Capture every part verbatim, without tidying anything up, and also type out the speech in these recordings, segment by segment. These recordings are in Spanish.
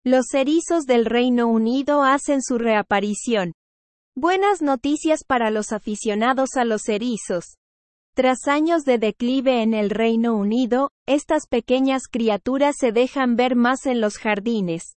Los erizos del Reino Unido hacen su reaparición. Buenas noticias para los aficionados a los erizos. Tras años de declive en el Reino Unido, estas pequeñas criaturas se dejan ver más en los jardines.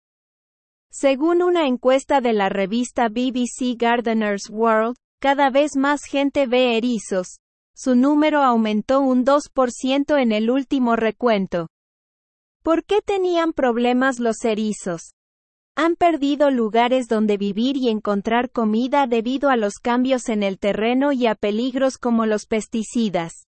Según una encuesta de la revista B B C Gardener's World, cada vez más gente ve erizos. Su número aumentó un dos por ciento en el último recuento. ¿Por qué tenían problemas los erizos? Han perdido lugares donde vivir y encontrar comida debido a los cambios en el terreno y a peligros como los pesticidas.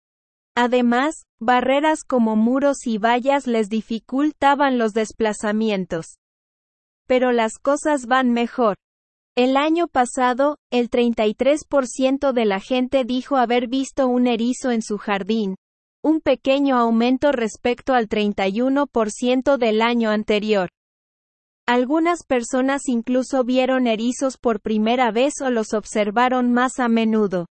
Además, barreras como muros y vallas les dificultaban los desplazamientos. Pero las cosas van mejor. El año pasado, el treinta y tres por ciento de la gente dijo haber visto un erizo en su jardín, un pequeño aumento respecto al treinta y uno por ciento del año anterior. Algunas personas incluso vieron erizos por primera vez o los observaron más a menudo.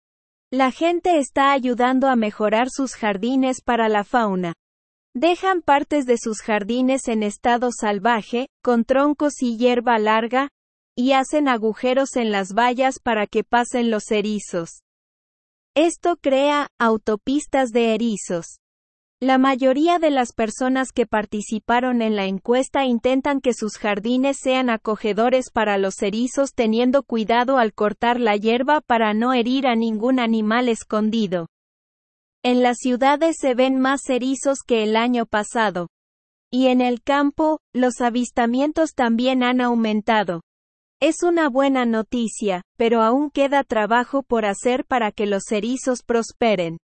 La gente está ayudando a mejorar sus jardines para la fauna. Dejan partes de sus jardines en estado salvaje, con troncos y hierba larga, y hacen agujeros en las vallas para que pasen los erizos. Esto crea autopistas de erizos. La mayoría de las personas que participaron en la encuesta intentan que sus jardines sean acogedores para los erizos, teniendo cuidado al cortar la hierba para no herir a ningún animal escondido. En las ciudades se ven más erizos que el año pasado. Y en el campo, los avistamientos también han aumentado. Es una buena noticia, pero aún queda trabajo por hacer para que los erizos prosperen.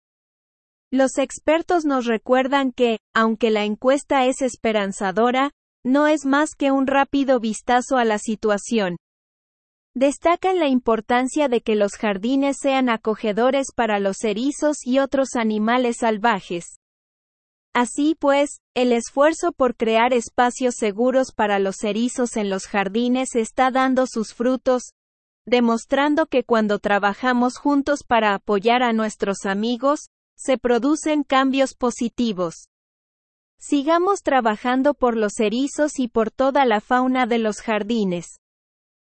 Los expertos nos recuerdan que, aunque la encuesta es esperanzadora, no es más que un rápido vistazo a la situación. Destacan la importancia de que los jardines sean acogedores para los erizos y otros animales salvajes. Así pues, el esfuerzo por crear espacios seguros para los erizos en los jardines está dando sus frutos, demostrando que cuando trabajamos juntos para apoyar a nuestros amigos, se producen cambios positivos. Sigamos trabajando por los erizos y por toda la fauna de los jardines.